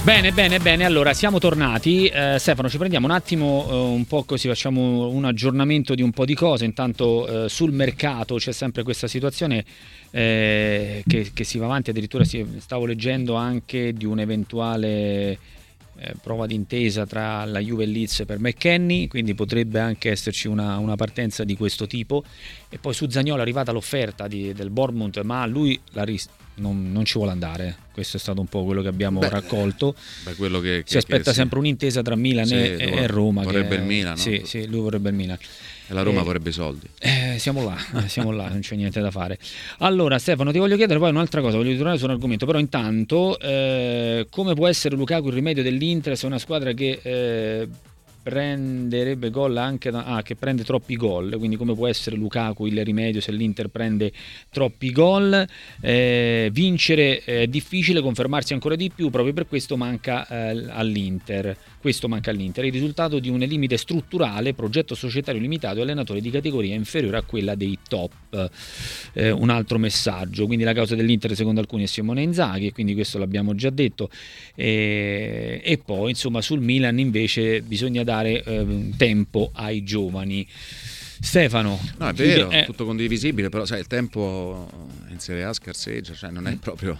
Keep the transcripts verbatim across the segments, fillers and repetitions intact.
Bene, bene, bene. Allora, siamo tornati. Eh, Stefano, ci prendiamo un attimo, eh, un po' così, facciamo un aggiornamento di un po' di cose. Intanto eh, sul mercato c'è sempre questa situazione eh, che, che si va avanti. Addirittura si, stavo leggendo anche di un'eventuale eh, prova d'intesa tra la Juve e Leeds per McKennie, quindi potrebbe anche esserci una, una partenza di questo tipo. E poi su Zaniolo è arrivata l'offerta di, del Bournemouth, ma lui la ris- non, non ci vuole andare. Questo è stato un po' quello che abbiamo beh, raccolto. Beh, quello che, si che, aspetta che sempre sì. un'intesa tra Milan sì, e, e Roma. Vorrebbe che, il Milan, no? Sì, sì, lui vorrebbe il Milan. E la Roma eh, vorrebbe i soldi. Eh, siamo là, siamo là, non c'è niente da fare. Allora, Stefano, ti voglio chiedere poi un'altra cosa, voglio tornare su un argomento, però intanto, eh, come può essere Lukaku il rimedio dell'Inter se è una squadra che eh, prenderebbe gol anche da, ah, che prende troppi gol, quindi come può essere Lukaku il rimedio se l'Inter prende troppi gol? Eh, vincere è difficile, confermarsi ancora di più, proprio per questo manca eh, all'Inter. Questo manca all'Inter, il risultato di un limite strutturale, progetto societario limitato e allenatore di categoria inferiore a quella dei top. Eh, un altro messaggio, quindi la causa dell'Inter secondo alcuni è Simone Inzaghi, e quindi questo l'abbiamo già detto. E, e poi insomma sul Milan invece bisogna dare eh, tempo ai giovani. Stefano, no, è vero, è tutto condivisibile, però sai, il tempo in Serie A scarseggia, cioè non è proprio,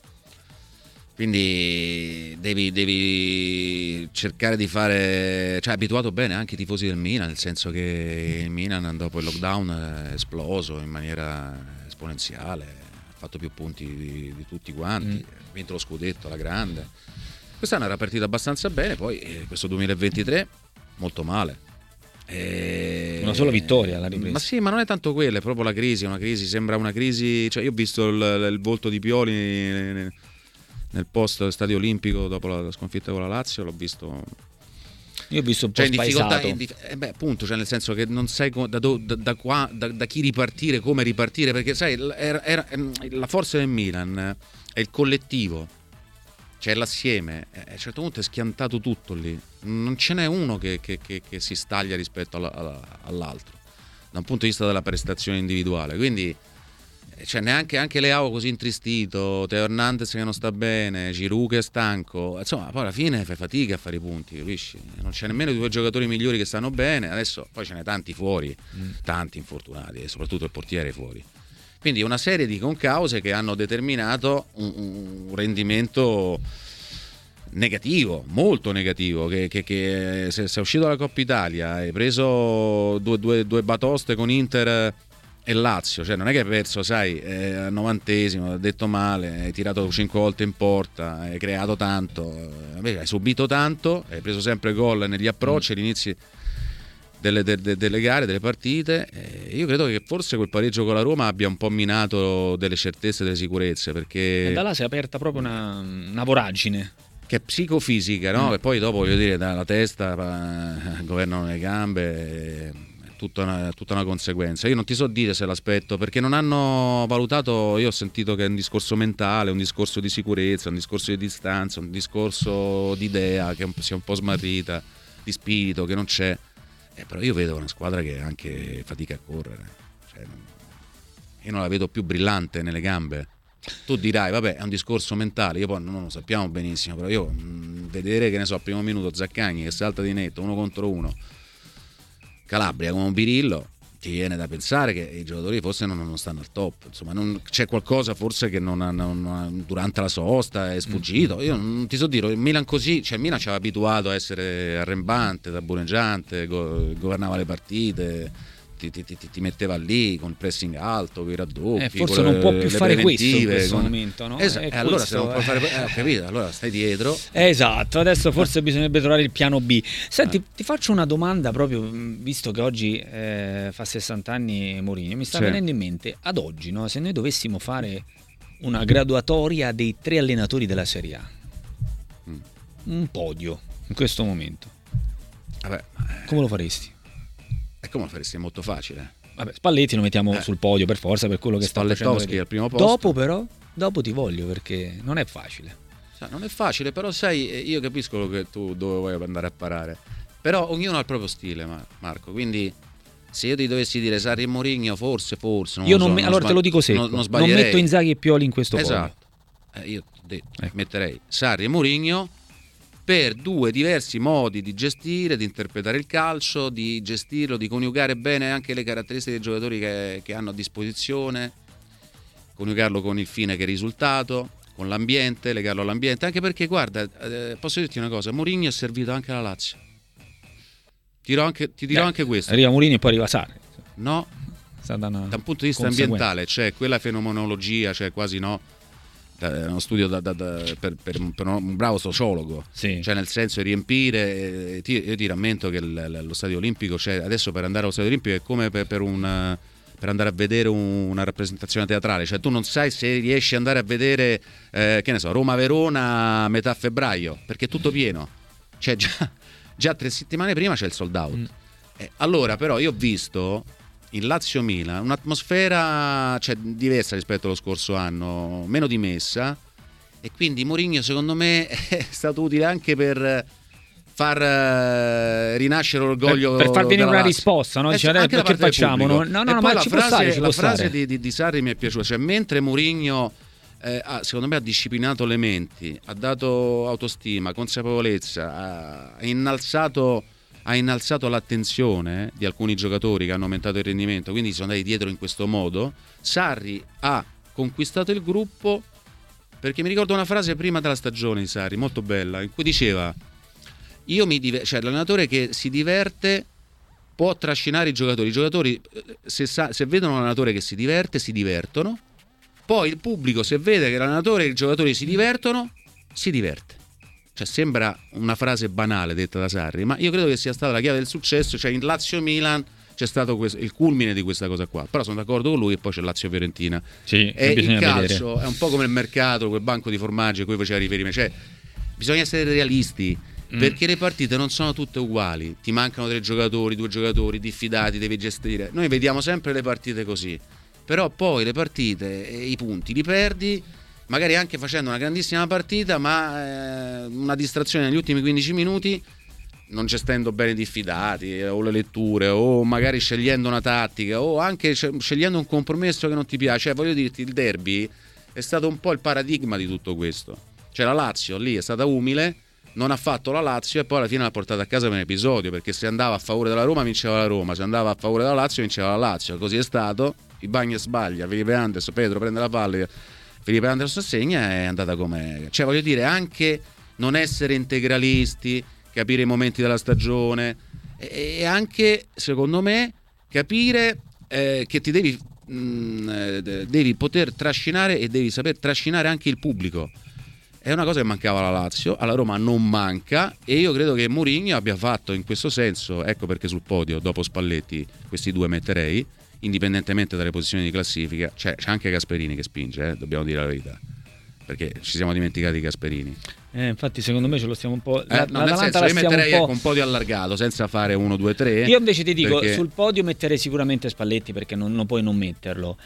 quindi devi, devi cercare di fare, cioè abituato bene anche i tifosi del Milan, nel senso che il Milan dopo il lockdown è esploso in maniera esponenziale, ha fatto più punti di, di tutti quanti, mm. ha vinto lo scudetto alla grande. Quest'anno era partita abbastanza bene, poi eh, questo duemilaventitré molto male. E... una sola vittoria alla ripresa. Ma sì, ma non è tanto quella, è proprio la crisi, una crisi, sembra una crisi, cioè io ho visto il, il volto di Pioli nel, nel post stadio olimpico dopo la sconfitta con la Lazio, l'ho visto. Io ho visto un po' cioè, in difficoltà, in dif- eh beh, appunto, cioè nel senso che non sai co- da, do- da, da, qua, da, da chi ripartire, come ripartire, perché sai, era, era, la forza del Milan è il collettivo, c'è l'assieme, a un certo punto è schiantato tutto lì, non ce n'è uno che, che, che, che si staglia rispetto alla, alla, all'altro da un punto di vista della prestazione individuale, quindi cioè neanche anche Leao così intristito, Teo Hernandez che non sta bene, Giroud che è stanco, insomma poi alla fine fai fatica a fare i punti, capisci? Non c'è nemmeno i due giocatori migliori che stanno bene, adesso poi ce n'è tanti fuori, mm. tanti infortunati e soprattutto il portiere fuori. Quindi una serie di concause che hanno determinato un, un rendimento negativo, molto negativo, che, che, che se sei uscito dalla Coppa Italia, hai preso due, due, due batoste con Inter e Lazio, cioè non è che hai perso, sai, eh, al novantesimo, hai detto male, hai tirato cinque volte in porta, hai creato tanto, invece hai subito tanto, hai preso sempre gol negli approcci mm. all'inizio Delle, de, delle gare, delle partite. Eh, io credo che forse quel pareggio con la Roma abbia un po' minato delle certezze, delle sicurezze, perché e da là si è aperta proprio una, una voragine che è psicofisica, no? Mm. E poi dopo voglio dire dalla testa eh, governano le gambe, è tutta una, tutta una conseguenza. Io non ti so dire se l'aspetto, perché non hanno valutato, io ho sentito che è un discorso mentale, un discorso di sicurezza, un discorso di distanza, un discorso di idea che si è un po' smarrita, di spirito che non c'è. Eh, però io vedo una squadra che anche fatica a correre, cioè, io non la vedo più brillante nelle gambe. Tu dirai vabbè è un discorso mentale, io poi non lo sappiamo benissimo, però io mh, vedere che ne so al primo minuto Zaccagni che salta di netto uno contro uno, Calabria come un birillo, ti viene da pensare che i giocatori forse non, non stanno al top, insomma non, c'è qualcosa forse che non, non durante la sosta è sfuggito. Io non ti so dire, il Milan così, cioè il Milan ci aveva abituato a essere arrembante, tabbureggiante, go, governava le partite, ti, ti, ti, ti metteva lì con il pressing alto, con i raddoppi, eh, forse non le, può più fare questo in questo con... momento, no? Esatto, eh, allora se non puoi fare eh, capito, allora stai dietro. Esatto, adesso forse bisognerebbe trovare il piano B. Senti, eh. ti faccio una domanda proprio, visto che oggi eh, fa sessanta anni Mourinho, mi sta sì. venendo in mente, ad oggi, no, se noi dovessimo fare una graduatoria dei tre allenatori della Serie A, mm. un podio in questo momento, vabbè, come lo faresti? E come lo faresti? È molto facile. Vabbè, Spalletti lo mettiamo eh. sul podio per forza per quello che sta facendo. Spallettowski al primo posto. Dopo però, dopo ti voglio perché non è facile. Cioè, non è facile, però sai, io capisco che tu dove vuoi andare a parare. Però ognuno ha il proprio stile, Marco, quindi se io ti dovessi dire Sarri e Mourinho, forse, forse non io lo non so, me, non allora sbag- te lo dico secco, non, non, non metto Inzaghi e Pioli in questo esatto. podio. Eh, io ti ho detto, ecco. metterei Sarri e Mourinho per due diversi modi di gestire, di interpretare il calcio, di gestirlo, di coniugare bene anche le caratteristiche dei giocatori che, che hanno a disposizione, coniugarlo con il fine che è il risultato, con l'ambiente, legarlo all'ambiente, anche perché guarda, eh, posso dirti una cosa, Mourinho è servito anche alla Lazio. Ti dirò anche, ti dirò eh, anche questo. Arriva Mourinho e poi arriva Sarri. No, da un punto di vista ambientale, c'è cioè quella fenomenologia, cioè quasi no, da, uno studio da, da, da, per, per, per un bravo sociologo, sì. Cioè nel senso di riempire, ti, io ti rammento che l, lo stadio olimpico, cioè adesso per andare allo stadio olimpico è come per, per un... per andare a vedere un, una rappresentazione teatrale, cioè tu non sai se riesci ad andare a vedere eh, che ne so, Roma-Verona a metà febbraio, perché è tutto pieno, cioè già, già tre settimane prima c'è il sold out. Mm. Eh, allora però io ho visto in Lazio-Milan un'atmosfera, cioè, diversa rispetto allo scorso anno, meno dimessa, e quindi Mourinho secondo me è stato utile anche per far uh, rinascere l'orgoglio, per, per far venire una Lazio. risposta, no? Eh, Dice, eh, che facciamo? No, no, no, e ma la ci frase, può stare, ci la può frase stare. Di, di, di Sarri mi è piaciuta, cioè mentre Mourinho eh, ha, secondo me ha disciplinato le menti, ha dato autostima, consapevolezza, ha innalzato, ha innalzato l'attenzione di alcuni giocatori che hanno aumentato il rendimento, quindi sono andati dietro in questo modo. Sarri ha conquistato il gruppo, perché mi ricordo una frase prima della stagione di Sarri molto bella, in cui diceva: io mi diver- cioè l'allenatore che si diverte può trascinare i giocatori. I giocatori se, sa- se vedono un allenatore che si diverte, si divertono. Poi il pubblico, se vede che l'allenatore e i giocatori si divertono, si diverte. Cioè sembra una frase banale detta da Sarri, ma io credo che sia stata la chiave del successo. Cioè in Lazio-Milan c'è stato questo, il culmine di questa cosa qua. Però sono d'accordo con lui, e poi c'è Lazio-Fiorentina. Sì, e il calcio vedere. È un po' come il mercato, quel banco di formaggi a cui faceva riferimento. Cioè bisogna essere realisti, perché le partite non sono tutte uguali, ti mancano tre giocatori, due giocatori diffidati, devi gestire. Noi vediamo sempre le partite così, però poi le partite e i punti li perdi, magari anche facendo una grandissima partita, ma eh, una distrazione negli ultimi quindici minuti, non gestendo bene i diffidati eh, o le letture, o magari scegliendo una tattica, o anche scegliendo un compromesso che non ti piace. Cioè, voglio dirti, il derby è stato un po' il paradigma di tutto questo. Cioè la Lazio lì è stata umile, non ha fatto la Lazio, e poi alla fine l'ha portata a casa per un episodio, perché se andava a favore della Roma vinceva la Roma, se andava a favore della Lazio vinceva la Lazio. Così è stato. Ibañez sbaglia, Felipe Anderson, Pedro prende la palla, Felipe Anderson segna, è andata come, cioè voglio dire, anche non essere integralisti, capire i momenti della stagione, e anche secondo me capire eh, che ti devi mh, devi poter trascinare, e devi saper trascinare anche il pubblico. È una cosa che mancava alla Lazio, alla Roma non manca, e io credo che Mourinho abbia fatto in questo senso. Ecco perché sul podio dopo Spalletti questi due metterei, indipendentemente dalle posizioni di classifica. C'è, c'è anche Gasperini che spinge, eh, dobbiamo dire la verità, perché ci siamo dimenticati di Gasperini. Eh, infatti secondo me ce lo stiamo un po'... La, eh, no, nel senso, io metterei un po'... un podio allargato, senza fare uno, due, tre. Io invece ti dico, perché... sul podio metterei sicuramente Spalletti, perché non, non puoi non metterlo.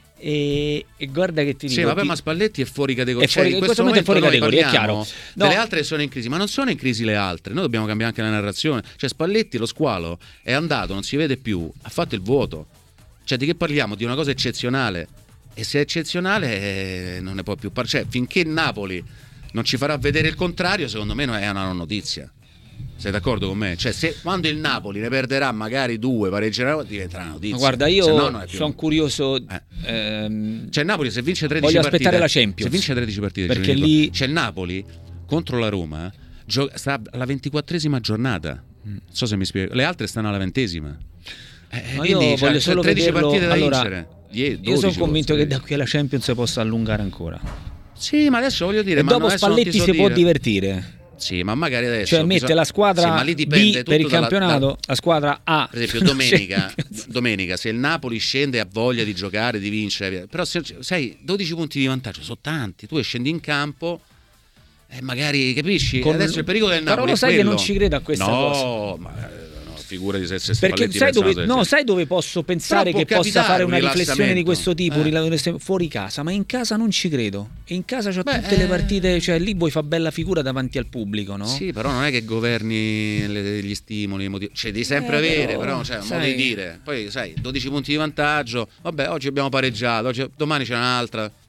E, e guarda che ti dico, sì, vabbè, chi... ma Spalletti è fuori categoria. È fuori, cioè, in questo momento è fuori categoria, è chiaro. No. Delle altre sono in crisi, ma non sono in crisi le altre. Noi dobbiamo cambiare anche la narrazione. Cioè Spalletti, lo squalo, è andato, non si vede più, ha fatto il vuoto. Cioè di che parliamo? Di una cosa eccezionale. E se è eccezionale eh, non ne può più parlare. Cioè finché il Napoli non ci farà vedere il contrario, secondo me è una non notizia. Sei d'accordo con me? Cioè se quando il Napoli ne perderà magari due, pareggerà, diventerà una notizia. Ma guarda, io no, sono curioso. eh. ehm, Cioè il Napoli se vince tredici voglio partite, aspettare la Champions, se vince tredici partite, perché lì c'è il Napoli contro la Roma, gio- sta alla ventiquattresima giornata. Non so se mi spiego. Le altre stanno alla ventesima. Eh, Ma io voglio cioè, solo tredici vederlo, partite da allora, vincere. Die- io sono convinto forse. che da qui alla Champions possa allungare ancora. Sì, ma adesso voglio dire, e ma dopo adesso Spalletti so si dire. può divertire. Sì, ma magari adesso cioè mette bisogna... la squadra sì, ma lì dipende B per il tutto dalla- campionato, da... la squadra A. Per esempio domenica, domenica se il Napoli scende e ha voglia di giocare, di vincere, però se, sai, dodici punti di vantaggio sono tanti, tu scendi in campo e eh, magari capisci. Con... adesso il pericolo del Napoli però lo è sai quello. che non ci credo a questa no, cosa. ma figurati se, se perché Spalletti sai dove, pensano, no, se... sai dove posso pensare che possa fare una riflessione di questo tipo eh. fuori casa, ma in casa non ci credo. E in casa c'ho Beh, tutte eh... le partite, cioè lì vuoi fa bella figura davanti al pubblico, no? Sì, però non è che governi le, gli stimoli, motiv- cioè devi sempre eh, avere, però, però cioè, un modo di dire. Poi sai, dodici punti di vantaggio, vabbè, oggi abbiamo pareggiato, oggi, domani c'è un'altra,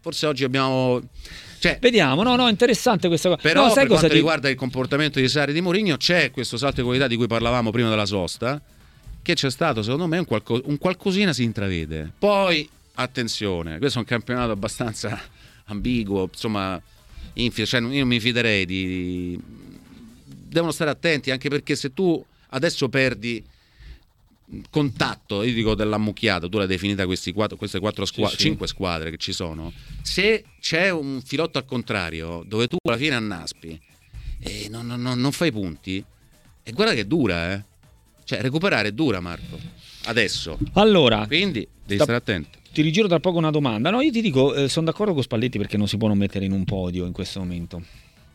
forse oggi abbiamo... Cioè, vediamo, no, no, interessante questa cosa. Però no, sai per cosa quanto ti... riguarda il comportamento di Sarri e di Mourinho, c'è questo salto di qualità di cui parlavamo prima della sosta, che c'è stato, secondo me, un, qualco, un qualcosina si intravede. Poi, attenzione, questo è un campionato abbastanza ambiguo, insomma, infi- cioè, io non mi fiderei di... Devono stare attenti, anche perché se tu adesso perdi contatto, io dico dell'ammucchiato, tu l'hai definita questi quattro, queste quattro squadre, sì, cinque sì. squadre che ci sono, se c'è un filotto al contrario dove tu alla fine annaspi e non, non, non fai punti, e guarda che dura, eh cioè recuperare è dura, Marco, adesso, allora quindi devi sta... stare attento. Ti rigiro tra poco una domanda. No, io ti dico, eh, sono d'accordo con Spalletti perché non si può non mettere in un podio in questo momento.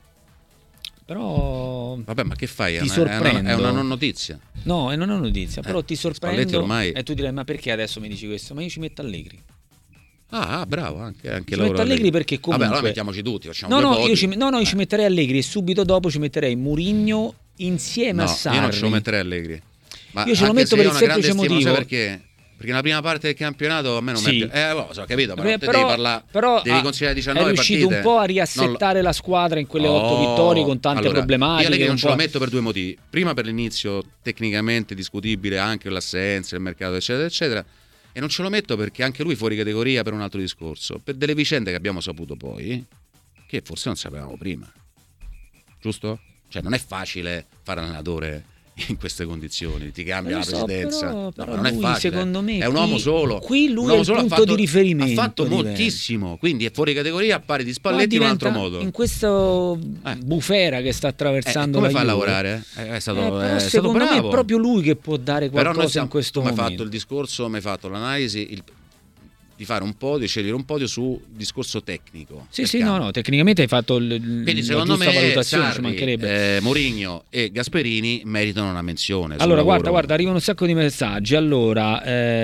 Però vabbè, ma che fai? Ti è, una, sorprendo. È, una, è una non notizia. No, è una non notizia, però eh, ti sorprendo ormai... e tu direi ma perché adesso mi dici questo? Ma io ci metto Allegri. Ah, ah bravo, anche, anche ci loro. metto Allegri perché comunque... Vabbè, allora mettiamoci tutti, facciamo no, due no, podi. io ci, no, no, io eh. ci metterei Allegri e subito dopo ci metterei Mourinho insieme no, a Sarri. Io non ce lo metterei Allegri. Ma io ce lo metto per il semplice motivo. Sai perché? Perché nella prima parte del campionato a me non sì. mi è eh, oh, so, capito, ma Beh, te però, devi parlare, però devi considerare diciannove è riuscito partite. un po' a riassettare lo... la squadra in quelle oh, otto vittorie con tante allora, problematiche. Io Allegri non un ce po'... lo metto per due motivi. Prima per l'inizio tecnicamente discutibile, anche l'assenza, il mercato eccetera eccetera, e non ce lo metto perché anche lui fuori categoria per un altro discorso, per delle vicende che abbiamo saputo poi, che forse non sapevamo prima, giusto? Cioè non è facile fare allenatore in queste condizioni, ti cambia la so, presidenza, però, no, però non è lui, facile, secondo me è un qui, uomo solo, qui lui un è uomo il solo, punto ha fatto, di riferimento, ha fatto diventa. moltissimo, quindi è fuori categoria a pari di Spalletti in un altro modo. In questa eh. bufera che sta attraversando eh, come la fa a Juve. lavorare? Eh, è stato, eh, però è secondo stato bravo. me è proprio lui che può dare qualcosa siamo, in questo momento. momento. Mi hai fatto il discorso, mi hai fatto l'analisi, il, di fare un podio, scegliere un podio su discorso tecnico. Sì, sì, no, no, tecnicamente hai fatto il, quindi secondo la giusta me valutazione, Sarri, ci mancherebbe. Eh, Mourinho e Gasperini meritano una menzione. Allora, guarda, guarda, arrivano un sacco di messaggi. Allora,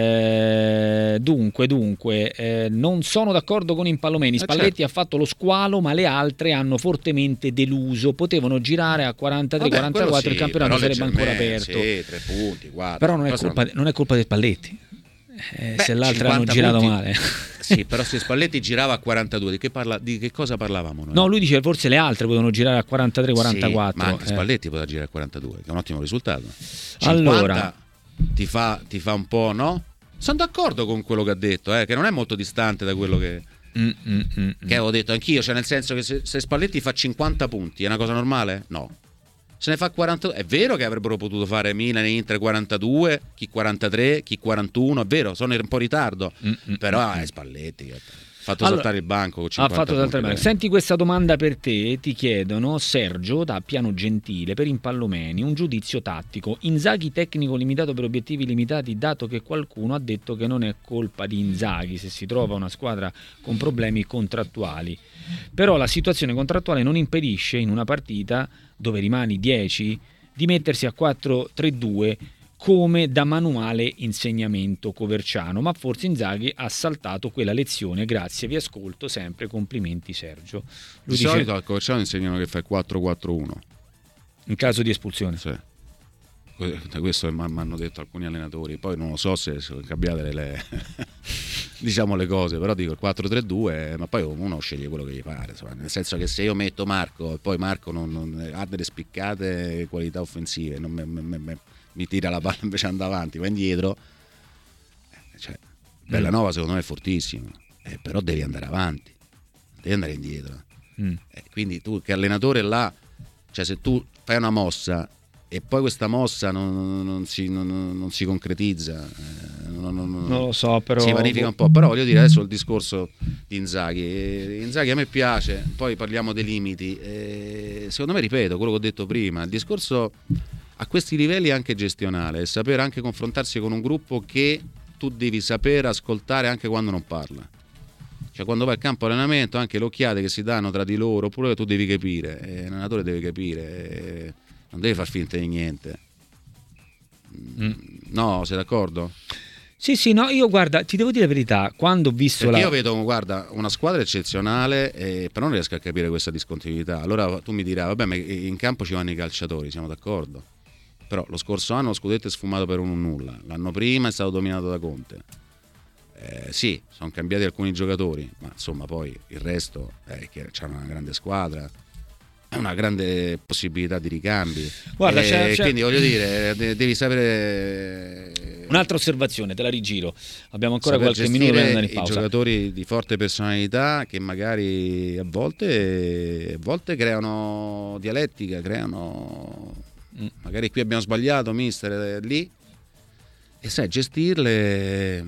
eh, dunque, dunque, eh, non sono d'accordo con Impallomeni. Spalletti eh certo. ha fatto lo squalo, ma le altre hanno fortemente deluso. Potevano girare a quarantatré quarantaquattro, sì, il campionato sarebbe ancora aperto. Sì, tre punti, quattro. Però non è, colpa, non è colpa di Spalletti. Eh, Beh, se l'altra hanno girato punti. male. Sì, però se Spalletti girava a quarantadue, di che, parla, di che cosa parlavamo noi? No, lui dice forse le altre potevano girare a quarantatré quarantaquattro. Sì, ma anche eh. Spalletti poteva girare a quarantadue, che è un ottimo risultato. Allora, ti fa, ti fa un po', no? Sono d'accordo con quello che ha detto, eh, che non è molto distante da quello che, mm, mm, mm, che avevo detto anch'io, cioè nel senso che se, se Spalletti fa cinquanta punti è una cosa normale? No. Se ne fa quarantadue, è vero che avrebbero potuto fare Milan e Inter quarantadue, chi quarantatré, chi quarantuno, è vero, sono un po' in ritardo, mm, però mm, è Spalletti che ha fatto allora, saltare il banco con cinquanta ha fatto punti, saltare il banco. Senti questa domanda per te, ti chiedono Sergio da Piano Gentile per Impallomeni, un giudizio tattico. Inzaghi tecnico limitato per obiettivi limitati, dato che qualcuno ha detto che non è colpa di Inzaghi se si trova una squadra con problemi contrattuali. Però la situazione contrattuale non impedisce in una partita dove rimani dieci di mettersi a quattro tre due come da manuale insegnamento coverciano, ma forse Inzaghi ha saltato quella lezione. Grazie, vi ascolto sempre, complimenti Sergio. Lui di dice, solito al coverciano insegnano che fai quattro quattro uno in caso di espulsione. Sì. Questo mi hanno detto alcuni allenatori, poi non lo so se sono cambiate le diciamo le cose, però dico il quattro tre due, ma poi uno sceglie quello che gli pare, insomma, nel senso che se io metto Marco e poi Marco non, non ha delle spiccate qualità offensive, non me, me, me, mi tira la palla invece anda avanti, va indietro, cioè, Bellanova secondo me è fortissimo, eh, però devi andare avanti, devi andare indietro, mm. eh, quindi tu che allenatore là, cioè se tu fai una mossa e poi questa mossa non, non, si, non, non si concretizza, eh, non, non, non lo so, però si vanifica un po'. Però voglio dire adesso il discorso di Inzaghi. Inzaghi a me piace, poi parliamo dei limiti. Eh, secondo me, ripeto quello che ho detto prima, il discorso a questi livelli è anche gestionale, è sapere anche confrontarsi con un gruppo che tu devi sapere ascoltare anche quando non parla. Cioè quando vai al campo allenamento, anche le occhiate che si danno tra di loro, oppure tu devi capire, eh, l'allenatore deve capire. Eh, non devi far finta di niente. Mm. No, sei d'accordo? Sì, sì, no, io guarda, ti devo dire la verità, quando ho visto Perché la... io vedo, guarda, una squadra eccezionale, eh, però non riesco a capire questa discontinuità. Allora tu mi dirai, vabbè, ma in campo ci vanno i calciatori, siamo d'accordo. Però lo scorso anno lo scudetto è sfumato per un nulla. L'anno prima è stato dominato da Conte. eh, sì, sono cambiati alcuni giocatori, ma insomma poi il resto è che c'è una grande squadra, una grande possibilità di ricambi. Guarda, e c'è, c'è... quindi voglio dire, devi sapere. Un'altra osservazione, te la rigiro. Abbiamo ancora Saper qualche minuto per andare in i pausa. Giocatori di forte personalità che magari a volte, a volte creano dialettica, creano. Mm. Magari qui abbiamo sbagliato, mister, lì. E sai, gestirle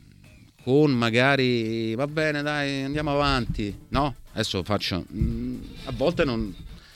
con magari va bene, dai, andiamo avanti. No, adesso faccio. A volte non.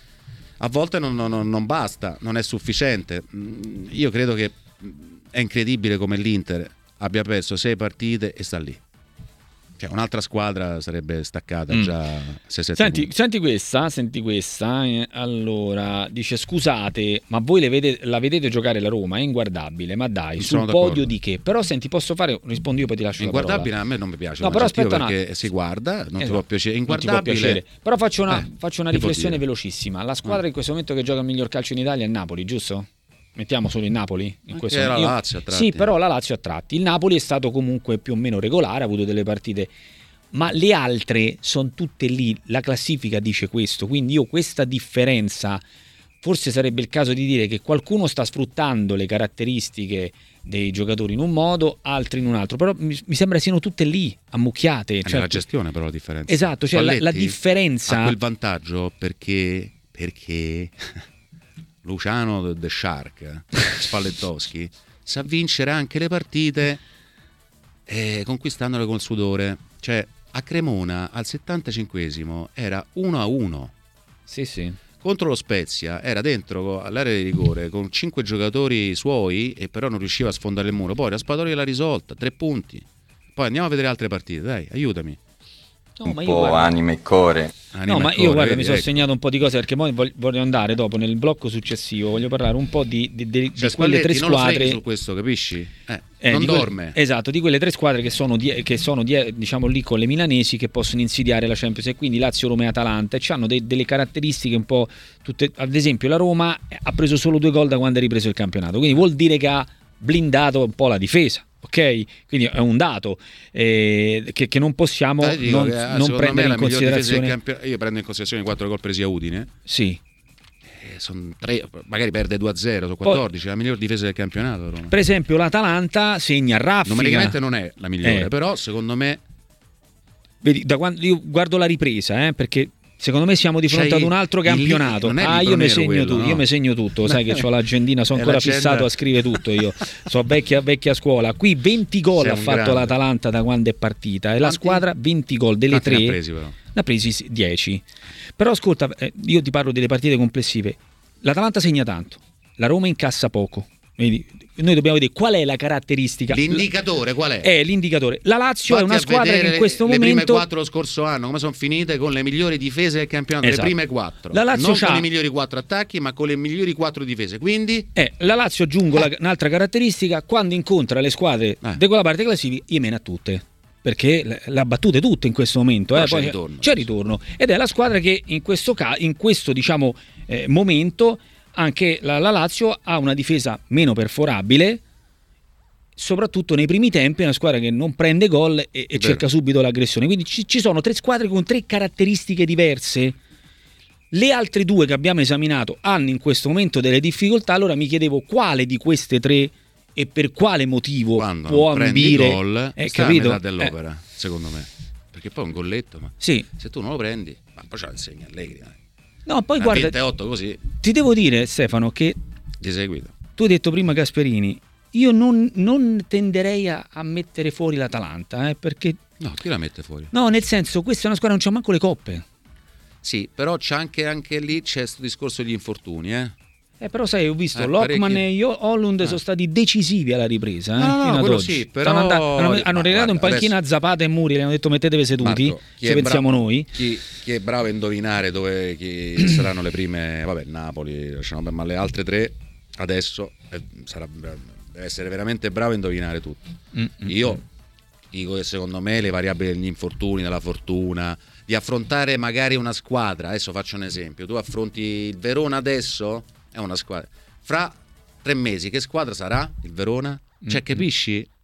A volte non, non, non basta, non è sufficiente. Io credo che è incredibile come l'Inter abbia perso sei partite e sta lì. Cioè un'altra squadra sarebbe staccata mm. già sei sette senti, punti. senti questa, senti questa. Eh, allora, dice scusate, ma voi le vede, la vedete giocare la Roma? È inguardabile, ma dai, non sul podio di che? Però senti, posso fare, rispondo io poi ti lascio la parola. Inguardabile a me non mi piace. No, però aspetta perché una... si guarda, non esatto. ti può piacere. Inguardabile. Non ti può piacere. Però faccio una, eh, faccio una riflessione velocissima. La squadra mm. in questo momento che gioca il miglior calcio in Italia è Napoli, giusto? Mettiamo solo il Napoli in questo era momento. la Lazio a tratti. Sì, però la Lazio a tratti. Il Napoli è stato comunque più o meno regolare, ha avuto delle partite, ma le altre sono tutte lì. La classifica dice questo, quindi io questa differenza, forse sarebbe il caso di dire che qualcuno sta sfruttando le caratteristiche dei giocatori in un modo, altri in un altro, però mi, mi sembra siano tutte lì ammucchiate. È cioè, la gestione però la differenza. Esatto, cioè la, la differenza ha quel vantaggio perché perché Luciano The Shark Spallettowski sa vincere anche le partite eh, conquistandole col sudore. Cioè a Cremona al settantacinquesimo era uno a uno. Sì, sì. Contro lo Spezia era dentro all'area di rigore con cinque giocatori suoi e però non riusciva a sfondare il muro. Poi Raspadori l'ha risolta, tre punti. Poi andiamo a vedere altre partite, dai, aiutami. No, un ma io po' guarda... anime e core. Anima no, ma core, io guarda, vedi, mi sono ecco. segnato un po' di cose perché poi voglio andare dopo nel blocco successivo, voglio parlare un po' di, di, di, cioè, di quelle tre non lo squadre su questo, capisci? Eh, eh, non di dorme. Que... Esatto, di quelle tre squadre che sono, die... che sono die... diciamo lì con le milanesi che possono insidiare la Champions e quindi Lazio, Roma e Atalanta e hanno de... delle caratteristiche un po' tutte. Ad esempio la Roma ha preso solo due gol da quando ha ripreso il campionato, quindi vuol dire che ha blindato un po' la difesa. Ok, quindi è un dato eh, che, che non possiamo Dai, dico non, che, non prendere in considerazione. Campion... Io prendo in considerazione i quattro gol presi a Udine. Sì. Eh, sono tre, magari perde due a zero, sono quattordici, Poi, la miglior difesa del campionato. Roma. Per esempio l'Atalanta segna raffica. Numericamente non è la migliore, eh. però secondo me. Vedi, da quando io guardo la ripresa, eh, perché secondo me siamo di fronte C'hai ad un altro campionato. Ah, io mi segno quello, tutto, no? io mi segno tutto, sai che ho l'agendina, sono ancora fissato a scrivere tutto io. So vecchia vecchia scuola. Qui venti gol ha fatto grande. l'Atalanta da quando è partita e Quanti? la squadra venti gol delle Quanti tre. Ne ha presi però? Ne ha presi dieci. Però ascolta, eh, io ti parlo delle partite complessive. L'Atalanta segna tanto, la Roma incassa poco. Vedi, noi dobbiamo vedere qual è la caratteristica. L'indicatore qual è? È l'indicatore. La Lazio Fatti è una squadra che in questo le momento. Le prime quattro lo scorso anno come sono finite con le migliori difese del campionato, esatto. Le prime quattro. La Lazio non c'ha... con i migliori quattro attacchi, ma con le migliori quattro difese. Quindi eh, la Lazio, aggiungo eh. la, un'altra caratteristica, quando incontra le squadre eh. di quella parte classifica, gli mena tutte. Perché l'ha battute tutte in questo momento, eh. c'è, Poi ritorno, c'è ritorno ed è la squadra che in questo caso, in questo diciamo eh, momento anche la, la Lazio ha una difesa meno perforabile, soprattutto nei primi tempi, è una squadra che non prende gol e, e cerca subito l'aggressione. Quindi ci, ci sono tre squadre con tre caratteristiche diverse. Le altre due che abbiamo esaminato hanno in questo momento delle difficoltà, allora mi chiedevo quale di queste tre e per quale motivo quando può ambire gol, eh, sta capito? a metà dell'opera, eh. secondo me. Perché poi è un golletto, ma sì. se tu non lo prendi, ma poi ce la insegna Allegri. Dai. No, poi guarda, ventotto così. Ti devo dire, Stefano, che ti sei guidato. Tu hai detto prima Gasperini, io non, non tenderei a, a mettere fuori l'Atalanta, eh, perché no, chi la mette fuori? No, nel senso, questa è una squadra che non c'ha manco le coppe. Sì, però c'è anche, anche lì c'è questo discorso degli infortuni, eh. Eh, però sai, ho visto eh, Lockman parecchi... e Hollund eh. sono stati decisivi alla ripresa, eh, no, no, fino no, ad oggi. Sì, però... andati, hanno, hanno regalato in panchina adesso... a Zapata e Muriel, hanno detto mettetevi seduti, Marco, ci pensiamo bravo, noi. Chi, chi è bravo a indovinare dove chi saranno le prime, vabbè, Napoli, ma le altre tre adesso eh, sarà, deve essere veramente bravo a indovinare tutto. Mm-hmm. Io dico che secondo me le variabili degli infortuni, della fortuna, di affrontare magari una squadra, adesso faccio un esempio, tu affronti il Verona adesso, è una squadra, fra tre mesi che squadra sarà il Verona? Cioè, capisci?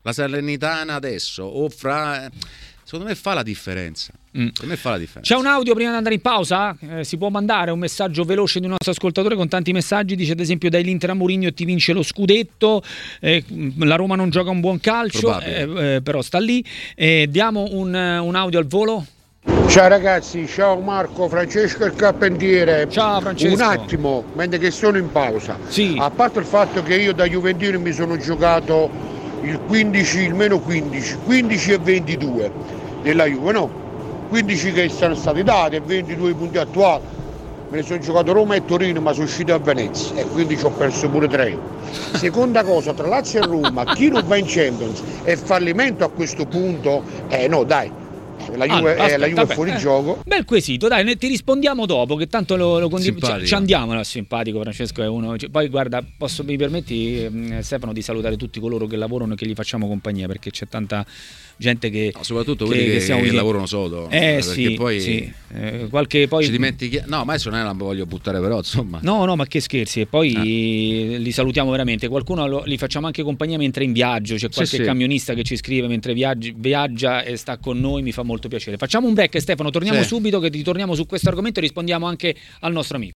la Salernitana adesso o fra... Secondo me fa la differenza. Mm. Secondo me fa la differenza. C'è un audio prima di andare in pausa? Eh, si può mandare un messaggio veloce di un nostro ascoltatore con tanti messaggi. Dice ad esempio: dai l'Inter a Mourinho e ti vince lo scudetto. Eh, la Roma non gioca un buon calcio, eh, eh, però sta lì. Eh, diamo un, un audio al volo. Ciao ragazzi, ciao Marco, Francesco il Carpentiere. Ciao Francesco. Un attimo, mentre che sono in pausa. Sì. A parte il fatto che io da Juventino mi sono giocato il quindici, il meno quindici, quindici e ventidue della Juve, no? quindici che sono stati dati e ventidue i punti attuali. Me ne sono giocato Roma e Torino, ma sono uscito a Venezia e quindi ci ho perso pure tre. Seconda cosa, tra Lazio e Roma, chi non va in Champions è fallimento a questo punto? Eh no, dai. La Juve, allora, aspetta, eh, la Juve è fuori eh, gioco. Bel quesito, dai, ne, ti rispondiamo dopo che tanto lo, lo condividiamo. Ci, ci andiamo, no, simpatico Francesco è uno. Cioè, poi guarda, posso mi permetti eh, Stefano di salutare tutti coloro che lavorano e che gli facciamo compagnia, perché c'è tanta gente che no, soprattutto che, quelli che, che, che lavorano sodo, eh perché sì, poi, sì. Eh, qualche poi ci dimentichi. No, ma adesso non è la voglio buttare, però insomma. No, no, ma che scherzi. E poi eh. li salutiamo veramente. Qualcuno lo, li facciamo anche compagnia mentre è in viaggio. C'è qualche sì, camionista che ci scrive mentre viaggi, viaggia e sta con noi, mi fa molto piacere. Facciamo un break, Stefano, torniamo sì. subito, che ritorniamo su questo argomento e rispondiamo anche al nostro amico.